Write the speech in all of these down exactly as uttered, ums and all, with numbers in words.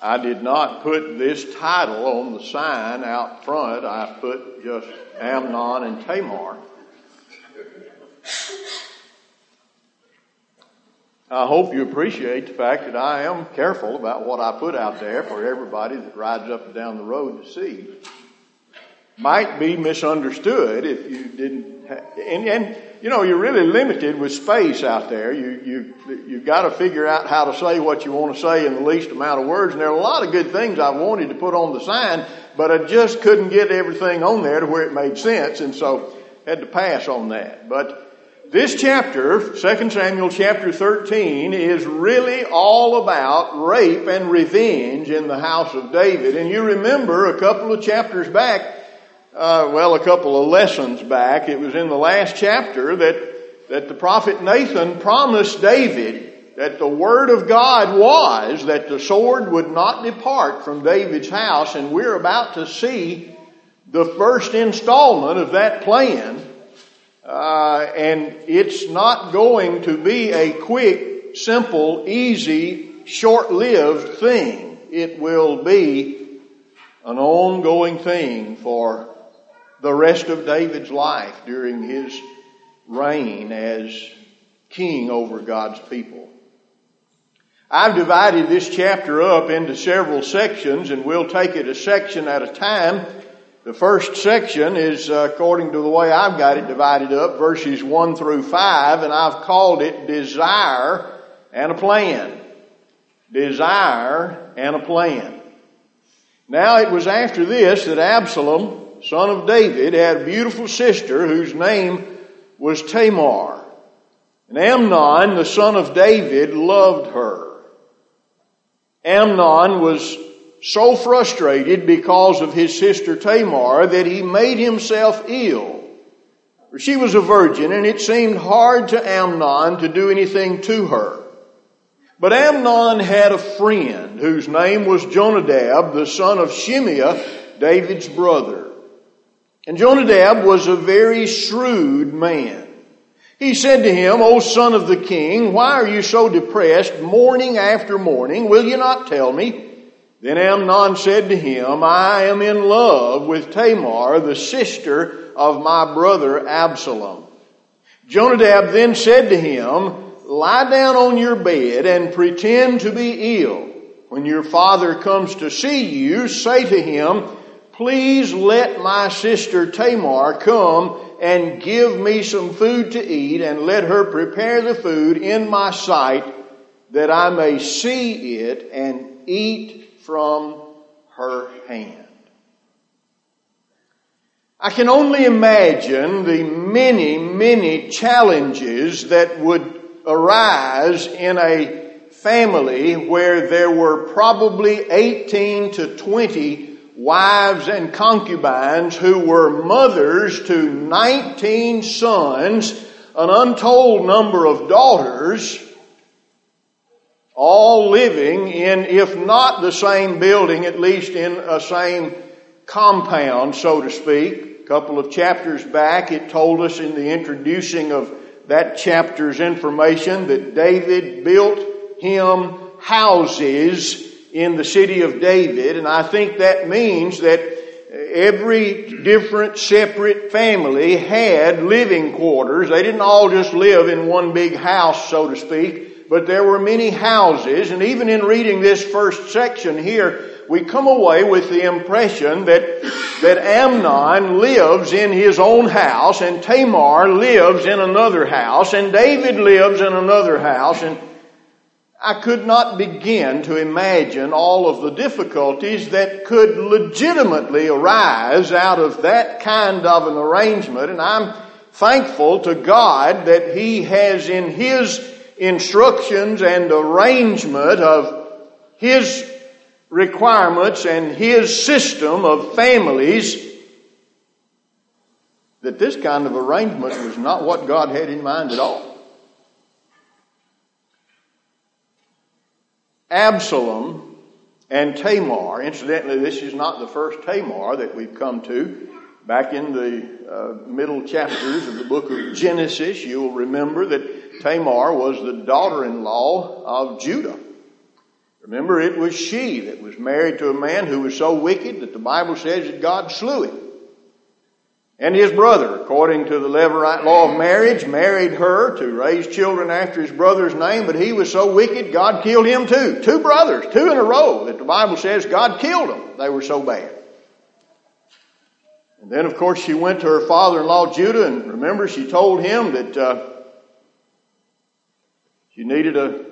I did not put this title on the sign out front. I put just Amnon and Tamar. I hope you appreciate the fact that I am careful about what I put out there for everybody that rides up and down the road to see. Might be misunderstood if you didn't have, and, and you know, you're really limited with space out there. You, you, you've got to figure out how to say what you want to say in the least amount of words. And there are a lot of good things I wanted to put on the sign, but I just couldn't get everything on there to where it made sense. And so had to pass on that. But this chapter, Second Samuel chapter thirteen, is really all about rape and revenge in the house of David. And you remember a couple of chapters back, Uh, well, a couple of lessons back, it was in the last chapter that, that the prophet Nathan promised David that the word of God was that the sword would not depart from David's house, and we're about to see the first installment of that plan. Uh, and it's not going to be a quick, simple, easy, short-lived thing. It will be an ongoing thing for the rest of David's life during his reign as king over God's people. I've divided this chapter up into several sections, and we'll take it a section at a time. The first section is, uh, according to the way I've got it divided up, verses one through five, and I've called it Desire and a Plan. Desire and a Plan. Now, it was after this that Absalom, son of David, had a beautiful sister whose name was Tamar. And Amnon, the son of David, loved her. Amnon was so frustrated because of his sister Tamar that he made himself ill. For she was a virgin, and it seemed hard to Amnon to do anything to her. But Amnon had a friend whose name was Jonadab, the son of Shimeah, David's brother. And Jonadab was a very shrewd man. He said to him, "O son of the king, why are you so depressed morning after morning? Will you not tell me?" Then Amnon said to him, "I am in love with Tamar, the sister of my brother Absalom." Jonadab then said to him, "Lie down on your bed and pretend to be ill. When your father comes to see you, say to him, 'Please let my sister Tamar come and give me some food to eat, and let her prepare the food in my sight, that I may see it and eat from her hand.'" I can only imagine the many, many challenges that would arise in a family where there were probably eighteen to twenty wives and concubines who were mothers to nineteen sons, an untold number of daughters, all living in, if not the same building, at least in a same compound, so to speak. A couple of chapters back, it told us in the introducing of that chapter's information that David built him houses in the city of David, and I think that means that every different separate family had living quarters. They didn't all just live in one big house, so to speak, but there were many houses. And even in reading this first section here, we come away with the impression that, that Amnon lives in his own house, and Tamar lives in another house, and David lives in another house, and I could not begin to imagine all of the difficulties that could legitimately arise out of that kind of an arrangement. And I'm thankful to God that He has, in His instructions and arrangement of His requirements and His system of families, that this kind of arrangement was not what God had in mind at all. Absalom and Tamar, incidentally, this is not the first Tamar that we've come to. Back in the uh, middle chapters of the book of Genesis, you'll remember that Tamar was the daughter-in-law of Judah. Remember, it was she that was married to a man who was so wicked that the Bible says that God slew him. And his brother, according to the Levirate law of marriage, married her to raise children after his brother's name, but he was so wicked, God killed him too. Two brothers, two in a row, that the Bible says God killed them. They were so bad. And then, of course, she went to her father-in-law Judah, and remember, she told him that uh, she needed a...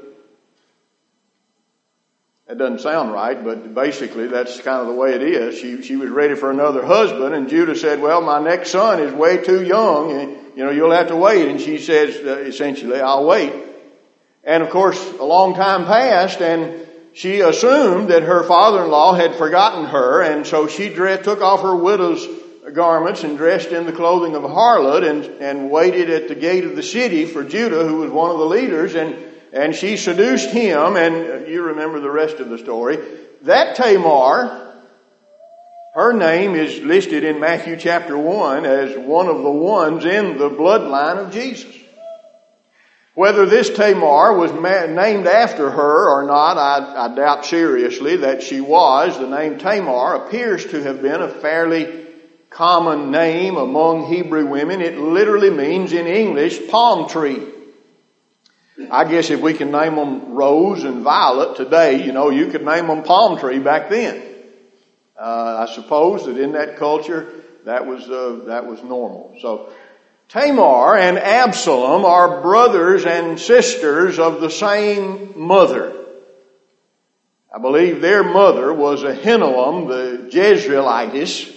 That doesn't sound right, but basically that's kind of the way it is. She she was ready for another husband, and Judah said, well, my next son is way too young, and you know, you'll have to wait. And she says, uh, essentially, I'll wait. And of course, a long time passed, and she assumed that her father-in-law had forgotten her, and so she dressed, took off her widow's garments and dressed in the clothing of a harlot, and, and waited at the gate of the city for Judah, who was one of the leaders, and And she seduced him, and you remember the rest of the story. That Tamar, her name is listed in Matthew chapter one as one of the ones in the bloodline of Jesus. Whether this Tamar was ma- named after her or not, I, I doubt seriously that she was. The name Tamar appears to have been a fairly common name among Hebrew women. It literally means in English, palm tree. I guess if we can name them Rose and Violet today, you know, you could name them Palm Tree back then. Uh, I suppose that in that culture, that was uh, that was normal. So Tamar and Absalom are brothers and sisters of the same mother. I believe their mother was Ahinoam, the Jezreelitess.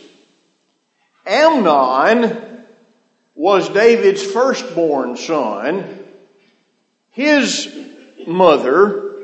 Amnon was David's firstborn son. His mother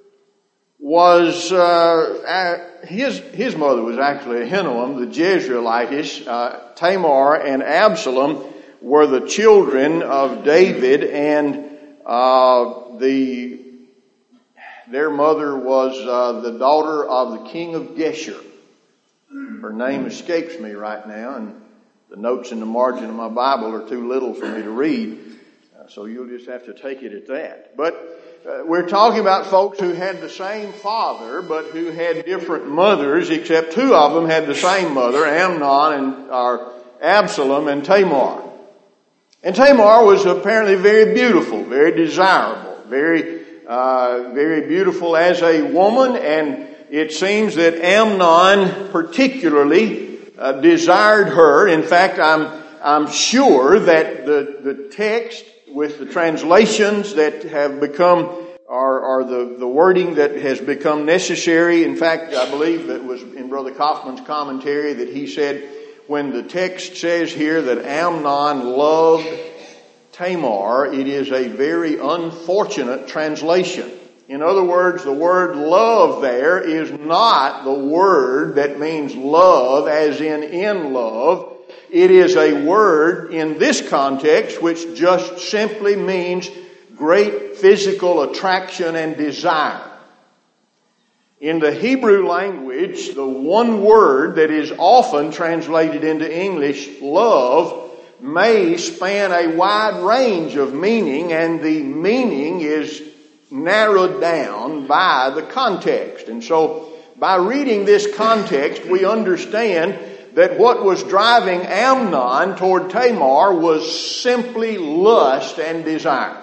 was, uh, his, his mother was actually Ahinoam, the Jezreelitess. Uh, Tamar and Absalom were the children of David, and, uh, the, their mother was, uh, the daughter of the king of Geshur. Her name escapes me right now, and the notes in the margin of my Bible are too little for me to read. So you'll just have to take it at that. But uh, we're talking about folks who had the same father, but who had different mothers, except two of them had the same mother, Amnon and or Absalom and Tamar. And Tamar was apparently very beautiful, very desirable, very, uh, very beautiful as a woman. And it seems that Amnon particularly uh, desired her. In fact, I'm I'm sure that the the text with the translations that have become, are, are the, the wording that has become necessary. In fact, I believe that was in Brother Kaufman's commentary that he said, when the text says here that Amnon loved Tamar, it is a very unfortunate translation. In other words, the word love there is not the word that means love as in in love. It is a word in this context which just simply means great physical attraction and desire. In the Hebrew language, the one word that is often translated into English, love, may span a wide range of meaning, and the meaning is narrowed down by the context. And so, by reading this context, we understand that what was driving Amnon toward Tamar was simply lust and desire.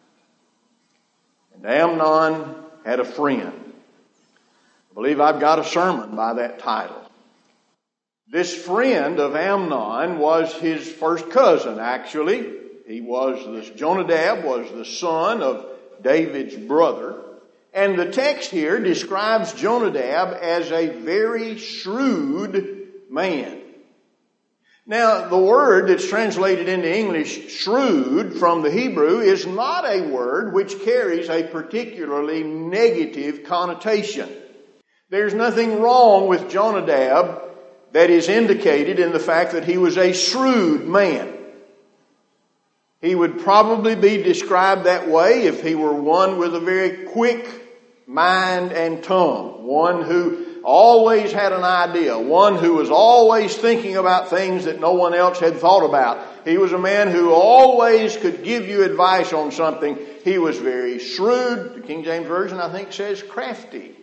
And Amnon had a friend. I believe I've got a sermon by that title. This friend of Amnon was his first cousin, actually. He was, this Jonadab was the son of David's brother. And the text here describes Jonadab as a very shrewd man. Now, the word that's translated into English, shrewd, from the Hebrew, is not a word which carries a particularly negative connotation. There's nothing wrong with Jonadab that is indicated in the fact that he was a shrewd man. He would probably be described that way if he were one with a very quick mind and tongue, one who always had an idea, one who was always thinking about things that no one else had thought about. He was a man who always could give you advice on something. He was very shrewd. The King James Version, I think, says crafty.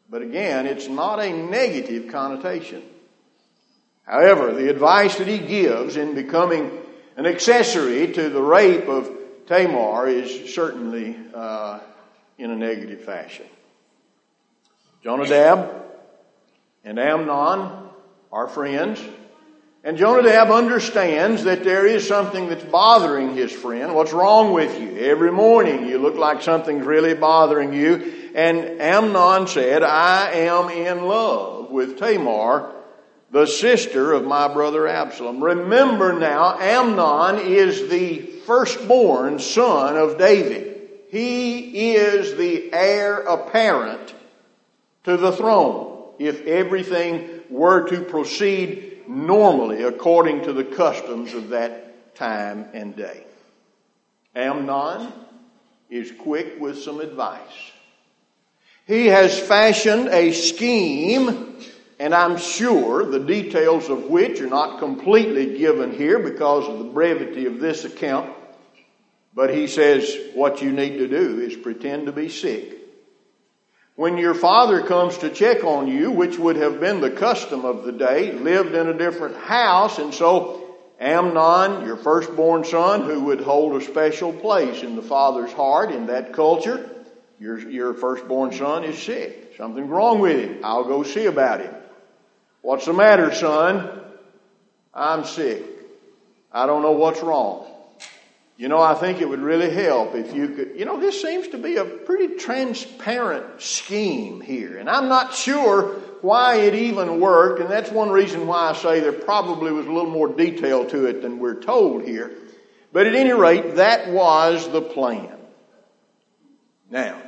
But again, it's not a negative connotation. However, the advice that he gives in becoming an accessory to the rape of Tamar is certainly uh, in a negative fashion. Jonadab and Amnon are friends, and Jonadab understands that there is something that's bothering his friend. What's wrong with you? Every morning you look like something's really bothering you. And Amnon said, I am in love with Tamar, the sister of my brother Absalom. Remember now, Amnon is the firstborn son of David. He is the heir apparent to the throne if everything were to proceed normally according to the customs of that time and day. Amnon is quick with some advice. He has fashioned a scheme, and I'm sure the details of which are not completely given here because of the brevity of this account. But he says what you need to do is pretend to be sick. When your father comes to check on you, which would have been the custom of the day, lived in a different house, and so Amnon, your firstborn son, who would hold a special place in the father's heart in that culture, your, your firstborn son is sick. Something's wrong with him. I'll go see about him. What's the matter, son? I'm sick. I don't know what's wrong. You know, I think it would really help if you could, you know, this seems to be a pretty transparent scheme here. And I'm not sure why it even worked. And that's one reason why I say there probably was a little more detail to it than we're told here. But at any rate, that was the plan. Now,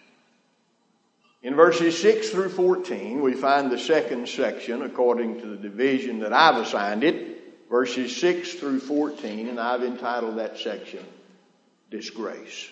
in verses six through fourteen, we find the second section according to the division that I've assigned it. Verses six through fourteen, and I've entitled that section, Disgrace.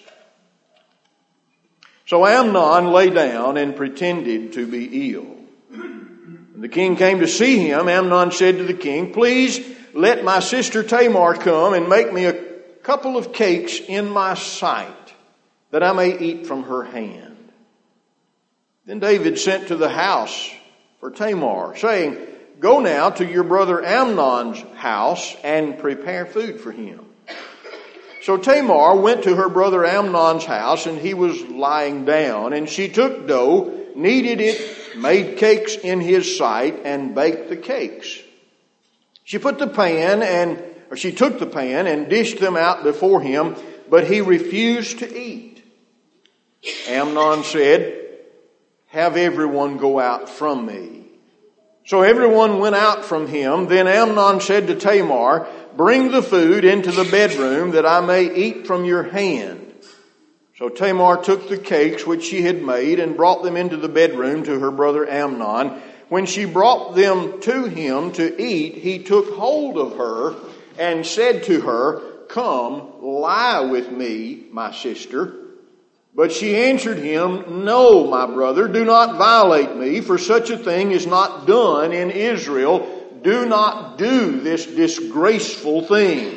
So Amnon lay down and pretended to be ill. When the king came to see him, Amnon said to the king, please let my sister Tamar come and make me a couple of cakes in my sight, that I may eat from her hand. Then David sent to the house for Tamar, saying, go now to your brother Amnon's house and prepare food for him. So Tamar went to her brother Amnon's house, and he was lying down. And she took dough, kneaded it, made cakes in his sight, and baked the cakes. She put the pan and, or she took the pan and dished them out before him, but he refused to eat. Amnon said, have everyone go out from me. So everyone went out from him. Then Amnon said to Tamar, bring the food into the bedroom that I may eat from your hand. So Tamar took the cakes which she had made and brought them into the bedroom to her brother Amnon. When she brought them to him to eat, he took hold of her and said to her, come, lie with me, my sister. But she answered him, no, my brother, do not violate me, for such a thing is not done in Israel. Do not do this disgraceful thing.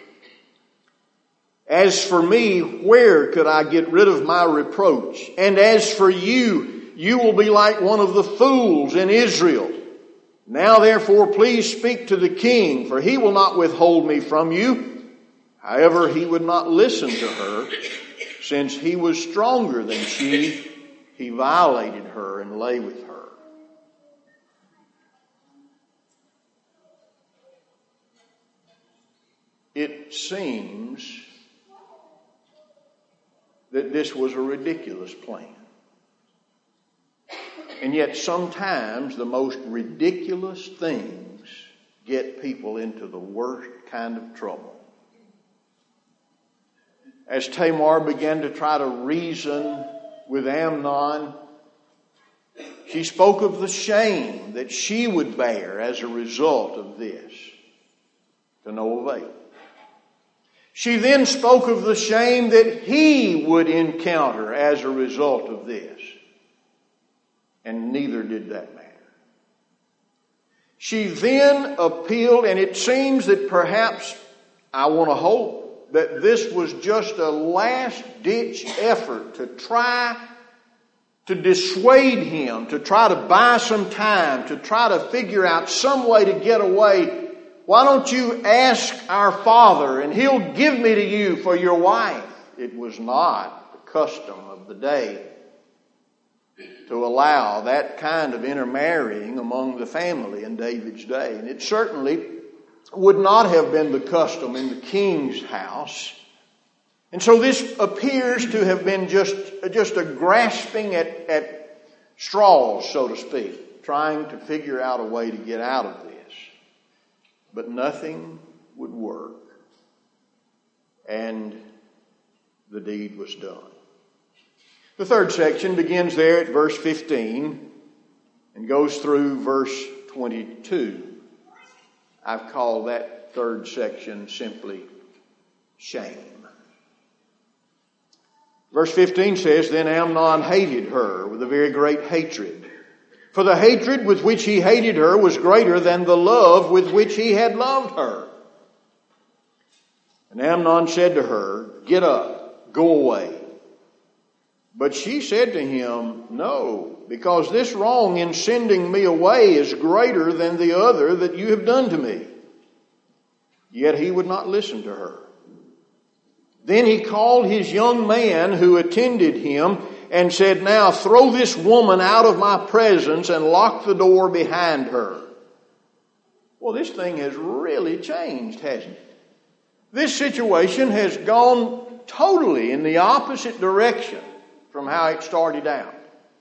As for me, where could I get rid of my reproach? And as for you, you will be like one of the fools in Israel. Now therefore, please speak to the king, for he will not withhold me from you. However, he would not listen to her. Since he was stronger than she, he violated her and lay with her. It seems that this was a ridiculous plan. And yet sometimes the most ridiculous things get people into the worst kind of trouble. As Tamar began to try to reason with Amnon, she spoke of the shame that she would bear as a result of this, to no avail. She then spoke of the shame that he would encounter as a result of this, and neither did that matter. She then appealed, and it seems that perhaps, I want to hope, that this was just a last-ditch effort to try to dissuade him, to try to buy some time, to try to figure out some way to get away. Why don't you ask our father and he'll give me to you for your wife? It was not the custom of the day to allow that kind of intermarrying among the family in David's day. And it certainly would not have been the custom in the king's house. And so this appears to have been just, just a grasping at, at straws, so to speak, trying to figure out a way to get out of this. But nothing would work. And the deed was done. The third section begins there at verse fifteen and goes through verse twenty-two. I've called that third section simply shame. Verse fifteen says, Then Amnon hated her with a very great hatred. For the hatred with which he hated her was greater than the love with which he had loved her. And Amnon said to her, Get up, go away. But she said to him, No, because this wrong in sending me away is greater than the other that you have done to me. Yet he would not listen to her. Then he called his young man who attended him and said, Now throw this woman out of my presence and lock the door behind her. Well, this thing has really changed, hasn't it? This situation has gone totally in the opposite direction from how it started out.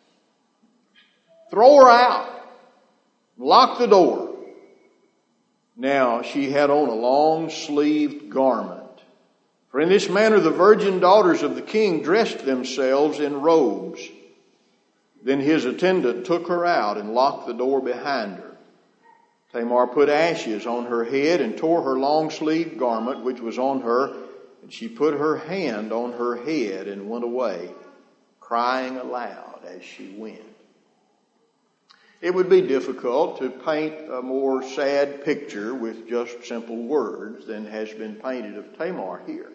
Throw her out. Lock the door. Now, she had on a long-sleeved garment. For in this manner the virgin daughters of the king dressed themselves in robes. Then his attendant took her out and locked the door behind her. Tamar put ashes on her head and tore her long-sleeved garment which was on her, and she put her hand on her head and went away, crying aloud as she went. It would be difficult to paint a more sad picture with just simple words than has been painted of Tamar here.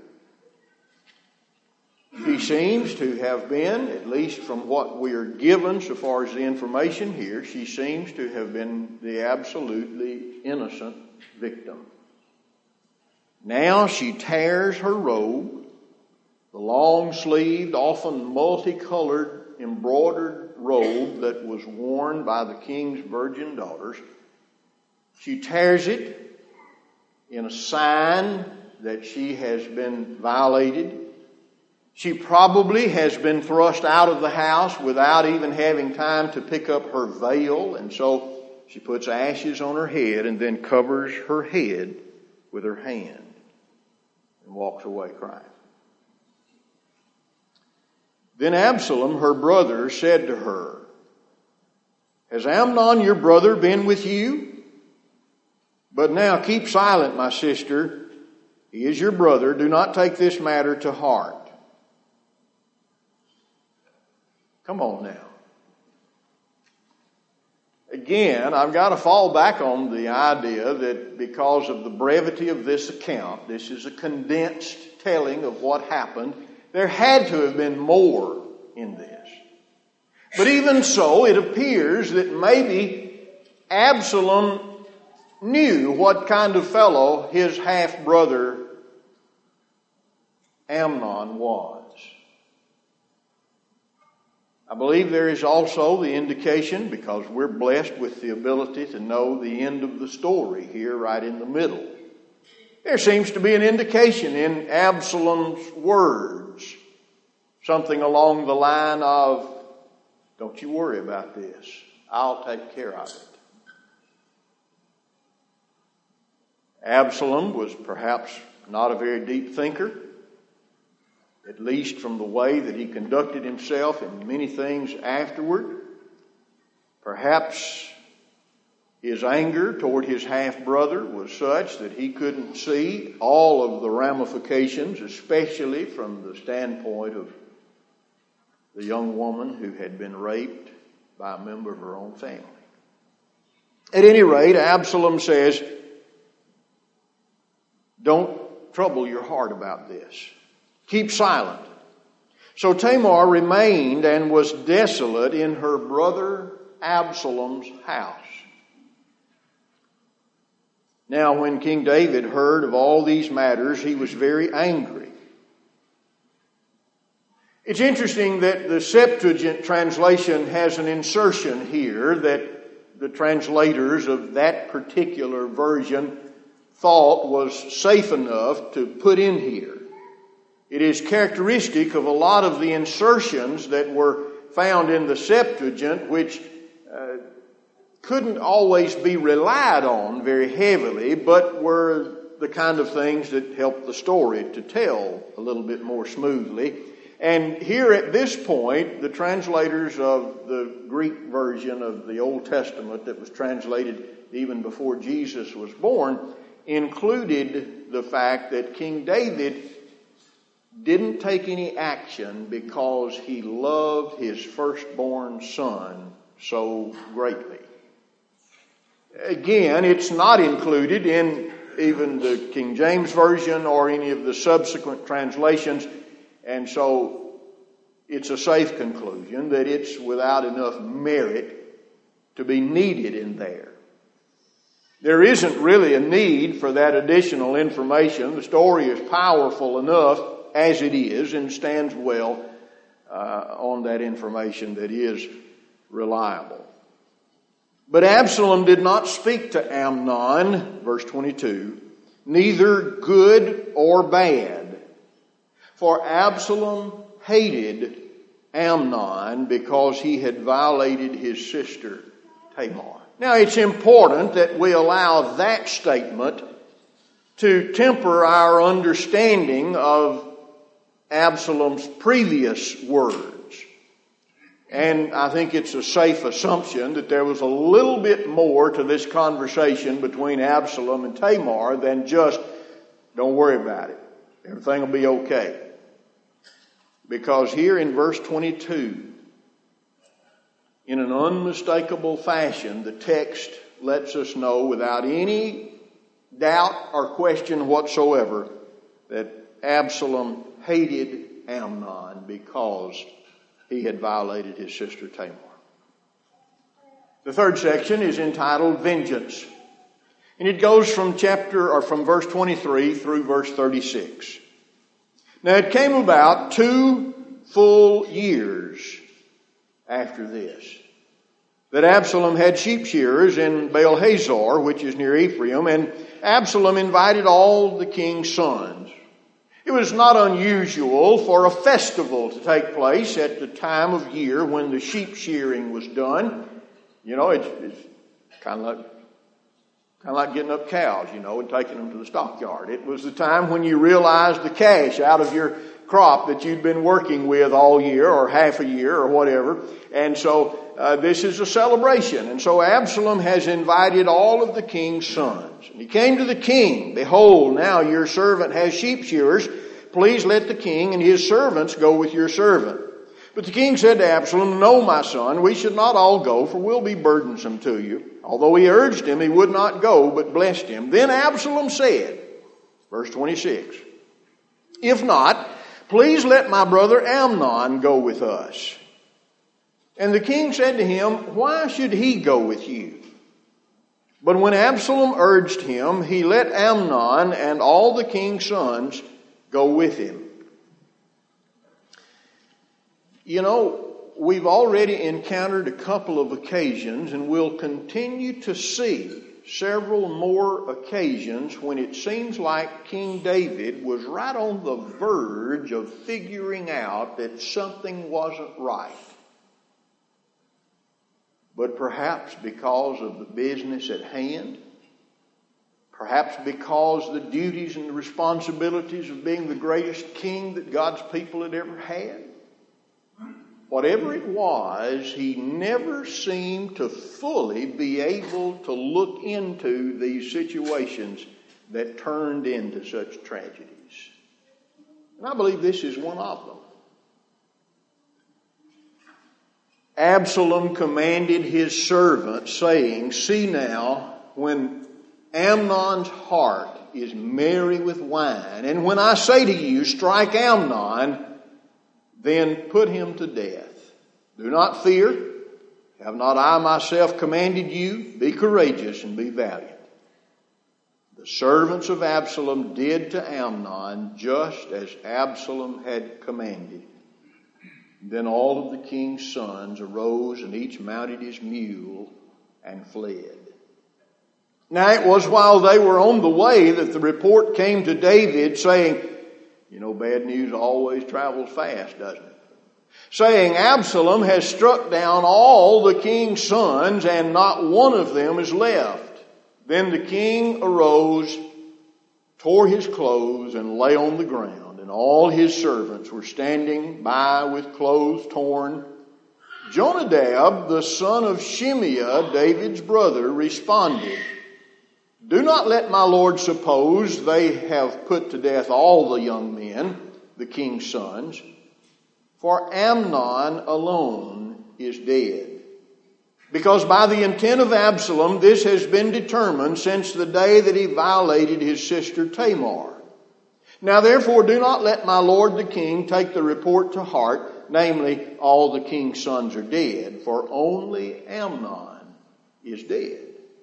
She seems to have been, at least from what we are given so far as the information here, she seems to have been the absolutely innocent victim. Now she tears her robe, the long-sleeved, often multicolored, embroidered robe that was worn by the king's virgin daughters. She tears it in a sign that she has been violated. She probably has been thrust out of the house without even having time to pick up her veil, and so she puts ashes on her head and then covers her head with her hand and walks away crying. Then Absalom, her brother, said to her, Has Amnon your brother been with you? But now keep silent, my sister. He is your brother. Do not take this matter to heart. Come on now. Again, I've got to fall back on the idea that because of the brevity of this account, this is a condensed telling of what happened. There had to have been more in this. But even so, it appears that maybe Absalom knew what kind of fellow his half-brother Amnon was. I believe there is also the indication, because we're blessed with the ability to know the end of the story here right in the middle. There seems to be an indication in Absalom's words, something along the line of, don't you worry about this, I'll take care of it. Absalom was perhaps not a very deep thinker, at least from the way that he conducted himself in many things afterward. Perhaps his anger toward his half-brother was such that he couldn't see all of the ramifications, especially from the standpoint of the young woman who had been raped by a member of her own family. At any rate, Absalom says, don't trouble your heart about this. Keep silent. So Tamar remained and was desolate in her brother Absalom's house. Now, when King David heard of all these matters, he was very angry. It's interesting that the Septuagint translation has an insertion here that the translators of that particular version thought was safe enough to put in here. It is characteristic of a lot of the insertions that were found in the Septuagint, which uh, couldn't always be relied on very heavily, but were the kind of things that helped the story to tell a little bit more smoothly. And here at this point, the translators of the Greek version of the Old Testament that was translated even before Jesus was born included the fact that King David didn't take any action because he loved his firstborn son so greatly. Again, it's not included in even the King James Version or any of the subsequent translations, and so it's a safe conclusion that it's without enough merit to be needed in there. There isn't really a need for that additional information. The story is powerful enough as it is and stands well uh, on that information that is reliable. But Absalom did not speak to Amnon, verse twenty-two, neither good or bad. For Absalom hated Amnon because he had violated his sister Tamar. Now it's important that we allow that statement to temper our understanding of Absalom's previous words. And I think it's a safe assumption that there was a little bit more to this conversation between Absalom and Tamar than just, don't worry about it, everything will be okay. Because here in verse twenty-two, in an unmistakable fashion, the text lets us know without any doubt or question whatsoever that Absalom hated Amnon because he had violated his sister Tamar. The third section is entitled Vengeance. And it goes from chapter or from verse twenty-three through verse thirty-six. Now it came about two full years after this that Absalom had sheep shearers in Baal Hazor, which is near Ephraim, and Absalom invited all the king's sons. It was not unusual for a festival to take place at the time of year when the sheep shearing was done. You know, it's, it's kind of like kind of like getting up cows, you know, and taking them to the stockyard. It was the time when you realized the cash out of your crop that you'd been working with all year or half a year or whatever. And so uh, this is a celebration. And so Absalom has invited all of the king's sons. And he came to the king. Behold, now your servant has sheep shearers. Please let the king and his servants go with your servant. But the king said to Absalom, No, my son, we should not all go, for we'll be burdensome to you. Although he urged him, he would not go, but blessed him. Then Absalom said, verse twenty-six, If not, please let my brother Amnon go with us. And the king said to him, Why should he go with you? But when Absalom urged him, he let Amnon and all the king's sons go with him. You know, we've already encountered a couple of occasions, and we'll continue to see several more occasions when it seems like King David was right on the verge of figuring out that something wasn't right. But perhaps because of the business at hand, perhaps because the duties and the responsibilities of being the greatest king that God's people had ever had, whatever it was, he never seemed to fully be able to look into these situations that turned into such tragedies. And I believe this is one of them. Absalom commanded his servant, saying, See now, when Amnon's heart is merry with wine, and when I say to you, strike Amnon, then put him to death. Do not fear. Have not I myself commanded you? Be courageous and be valiant. The servants of Absalom did to Amnon just as Absalom had commanded. Then all of the king's sons arose, and each mounted his mule and fled. Now it was while they were on the way that the report came to David saying, you know, bad news always travels fast, doesn't it? Saying, Absalom has struck down all the king's sons, and not one of them is left. Then the king arose, tore his clothes, and lay on the ground, and all his servants were standing by with clothes torn. Jonadab, the son of Shimeah, David's brother, responded, do not let my lord suppose they have put to death all the young men, the king's sons, for Amnon alone is dead. Because by the intent of Absalom, this has been determined since the day that he violated his sister Tamar. Now therefore do not let my lord the king take the report to heart, namely, all the king's sons are dead, for only Amnon is dead.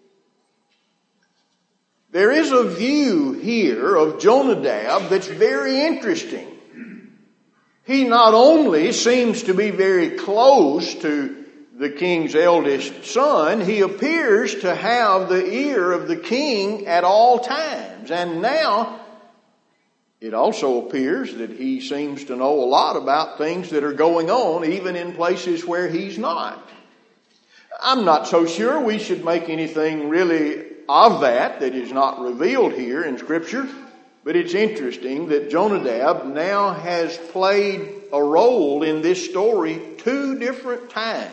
There is a view here of Jonadab that's very interesting. He not only seems to be very close to the king's eldest son, he appears to have the ear of the king at all times. And now it also appears that he seems to know a lot about things that are going on, even in places where he's not. I'm not so sure we should make anything really of that that is not revealed here in Scripture. But it's interesting that Jonadab now has played a role in this story two different times.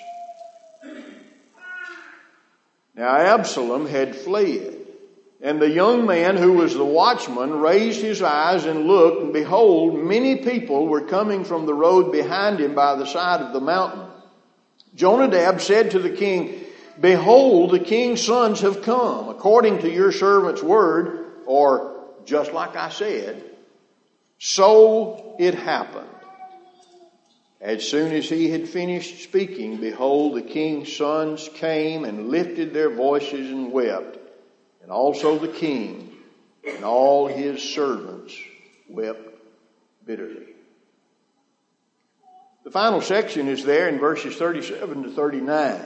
Now Absalom had fled, and the young man who was the watchman raised his eyes and looked, and behold, many people were coming from the road behind him by the side of the mountain. Jonadab said to the king, behold, the king's sons have come, according to your servant's word, or just like I said. So it happened. As soon as he had finished speaking, behold, the king's sons came and lifted their voices and wept. And also the king and all his servants wept bitterly. The final section is there in verses thirty-seven to thirty-nine.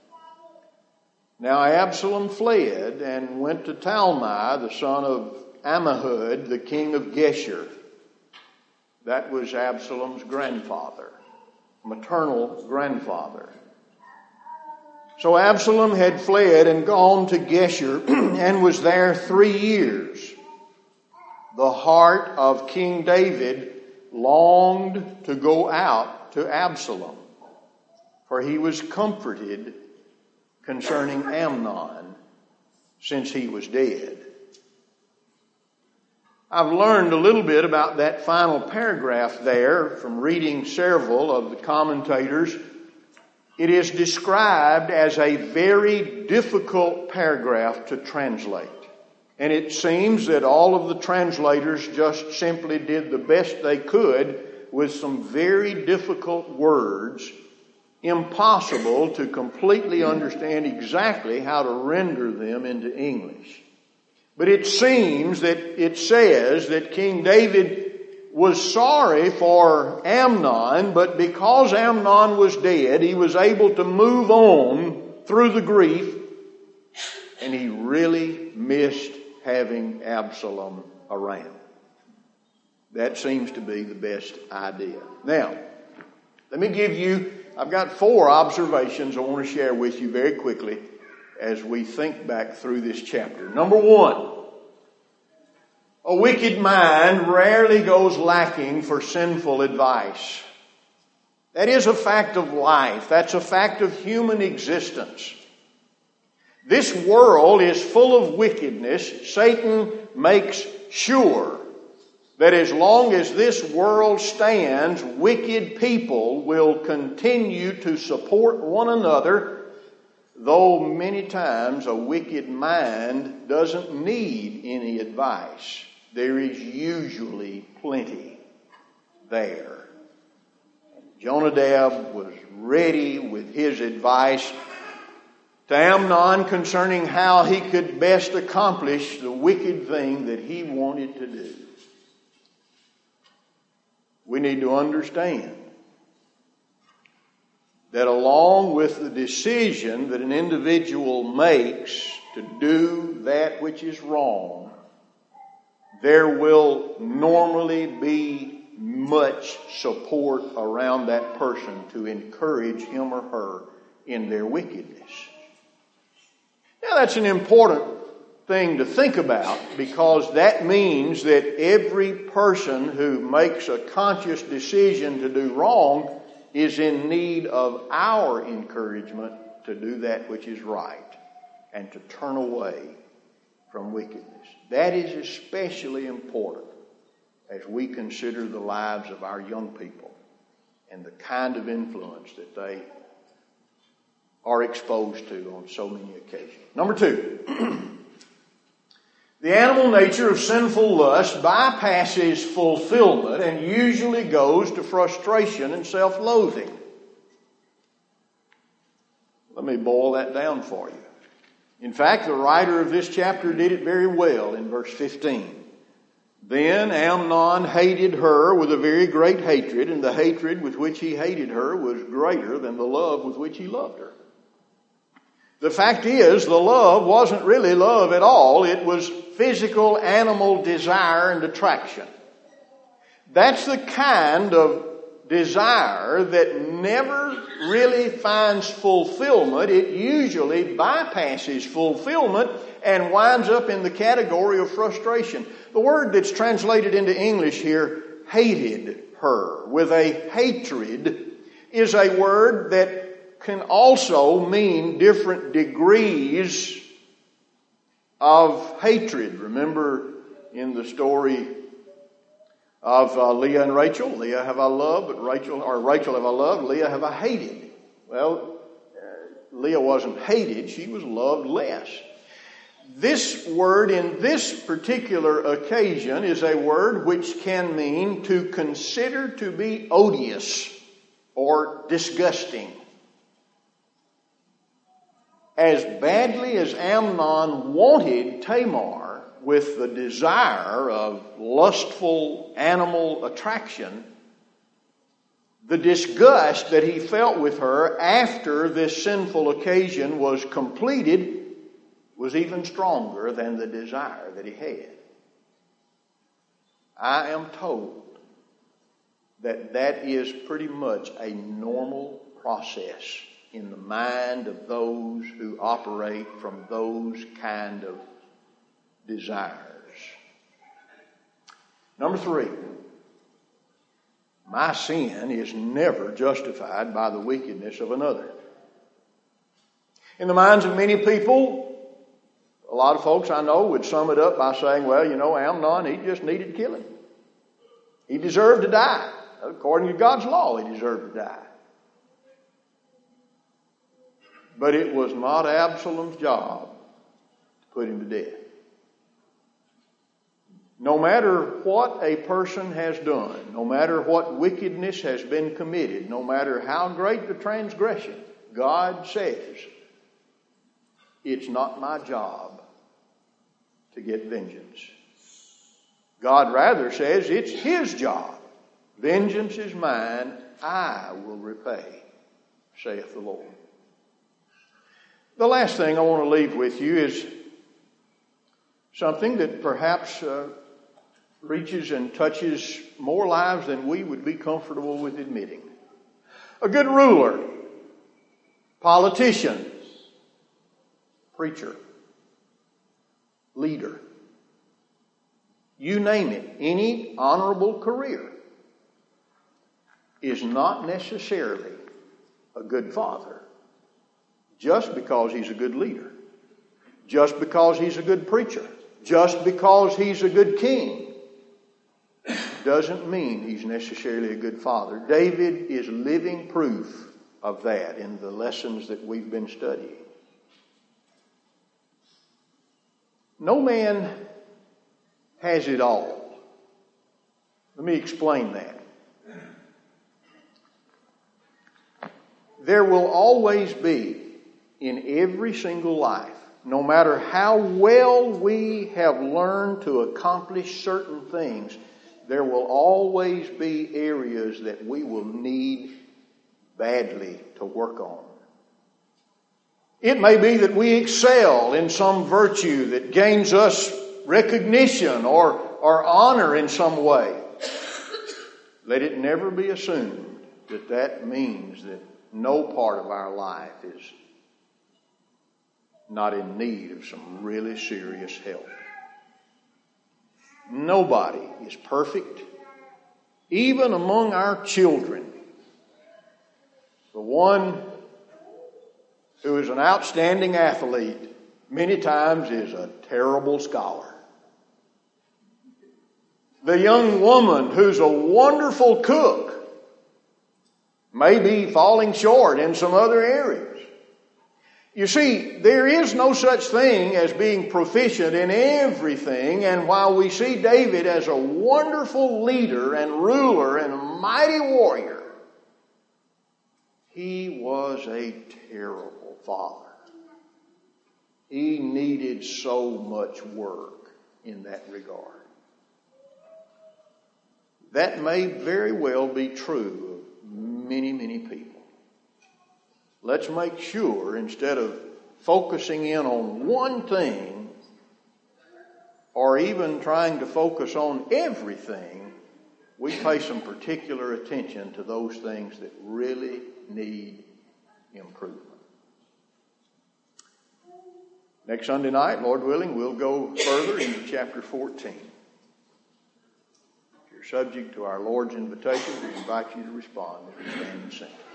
Now Absalom fled and went to Talmai, the son of Ammihud, the king of Geshur. That was Absalom's grandfather, maternal grandfather. So Absalom had fled and gone to Geshur and was there three years. The heart of King David longed to go out to Absalom, for he was comforted concerning Amnon since he was dead. I've learned a little bit about that final paragraph there from reading several of the commentators. It is described as a very difficult paragraph to translate. And it seems that all of the translators just simply did the best they could with some very difficult words, impossible to completely understand exactly how to render them into English. But it seems that it says that King David was sorry for Amnon, but because Amnon was dead, he was able to move on through the grief, and he really missed having Absalom around. That seems to be the best idea. Now, let me give you, I've got four observations I want to share with you very quickly as we think back through this chapter. Number one, a wicked mind rarely goes lacking for sinful advice. That is a fact of life. That's a fact of human existence. This world is full of wickedness. Satan makes sure that as long as this world stands, wicked people will continue to support one another, though many times a wicked mind doesn't need any advice. There is usually plenty there. Jonadab was ready with his advice to Amnon concerning how he could best accomplish the wicked thing that he wanted to do. We need to understand that along with the decision that an individual makes to do that which is wrong, there will normally be much support around that person to encourage him or her in their wickedness. Now that's an important thing to think about, because that means that every person who makes a conscious decision to do wrong is in need of our encouragement to do that which is right and to turn away from wickedness. That is especially important as we consider the lives of our young people and the kind of influence that they are exposed to on so many occasions. Number two, the animal nature of sinful lust bypasses fulfillment and usually goes to frustration and self-loathing. Let me boil that down for you. In fact, the writer of this chapter did it very well in verse fifteen. Then Amnon hated her with a very great hatred, and the hatred with which he hated her was greater than the love with which he loved her. The fact is, the love wasn't really love at all. It was physical animal desire and attraction. That's the kind of desire that never really finds fulfillment. It usually bypasses fulfillment and winds up in the category of frustration. The word that's translated into English here, hated her, with a hatred, is a word that can also mean different degrees of hatred. Remember in the story of uh, Leah and Rachel, Leah have I loved, but Rachel, or Rachel have I loved, Leah have I hated. Well, uh, Leah wasn't hated, she was loved less. This word in this particular occasion is a word which can mean to consider to be odious or disgusting. As badly as Amnon wanted Tamar with the desire of lustful animal attraction, the disgust that he felt with her after this sinful occasion was completed was even stronger than the desire that he had. I am told that that is pretty much a normal process in the mind of those who operate from those kind of desires. Number three, my sin is never justified by the wickedness of another. In the minds of many people, a lot of folks I know would sum it up by saying, well, you know, Amnon, he just needed killing. He deserved to die. According to God's law, he deserved to die. But it was not Absalom's job to put him to death. No matter what a person has done, no matter what wickedness has been committed, no matter how great the transgression, God says, it's not my job to get vengeance. God rather says it's His job. Vengeance is mine, I will repay, saith the Lord. The last thing I want to leave with you is something that perhaps uh, reaches and touches more lives than we would be comfortable with admitting. A good ruler, politician, preacher, leader, you name it, any honorable career is not necessarily a good father just because he's a good leader, just because he's a good preacher, just because he's a good king. Doesn't mean he's necessarily a good father. David is living proof of that in the lessons that we've been studying. No man has it all. Let me explain that. There will always be in every single life, no matter how well we have learned to accomplish certain things, there will always be areas that we will need badly to work on. It may be that we excel in some virtue that gains us recognition or, or honor in some way. Let it never be assumed that that means that no part of our life is not in need of some really serious help. Nobody is perfect, even among our children. The one who is an outstanding athlete many times is a terrible scholar. The young woman who's a wonderful cook may be falling short in some other areas. You see, there is no such thing as being proficient in everything, and while we see David as a wonderful leader and ruler and a mighty warrior, he was a terrible father. He needed so much work in that regard. That may very well be true of many, many people. Let's make sure, instead of focusing in on one thing or even trying to focus on everything, we pay some particular attention to those things that really need improvement. Next Sunday night, Lord willing, we'll go further into chapter fourteen. If you're subject to our Lord's invitation, we invite you to respond as we stand and sing.